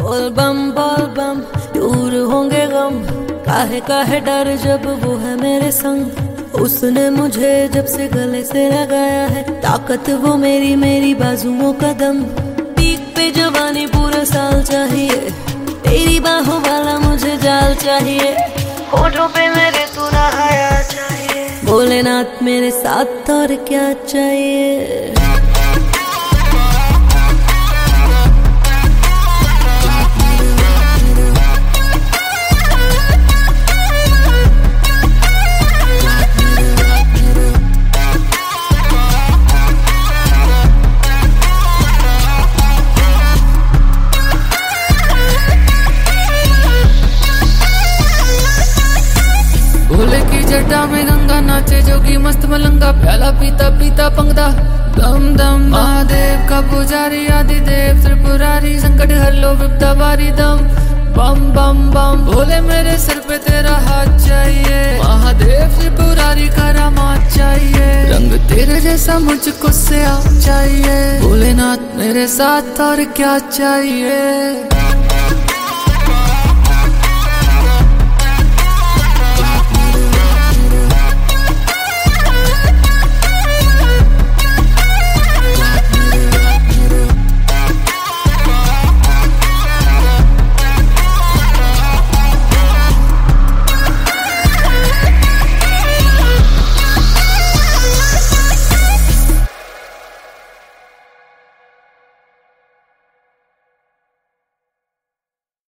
बोल बम दूर होंगे गम, काहे काहे डर जब वो है मेरे संग। उसने मुझे जब से गले से लगाया है, ताकत वो मेरी मेरी बाजुओं का दम। पीक पे जवानी पूरा साल चाहिए, तेरी बाहों वाला मुझे जाल चाहिए। होठों पे मेरे तू नहाया चाहिए, भोलेनाथ मेरे साथ और क्या चाहिए। भोले की जटा में गंगा नाचे जोगी मस्त मलंगा, प्याला पीता पीता पंगदा दम दम। महादेव का पुजारी आदिदेव त्रिपुरारी, संकट हर लो विपदा बारी दम बम बम बम। भोले मेरे सिर पे तेरा हाथ चाहिए, महादेव त्रिपुरारी का रामात चाहिए। रंग तेरे जैसा मुझको से आ चाहिए, भोलेनाथ मेरे साथ और क्या चाहिए।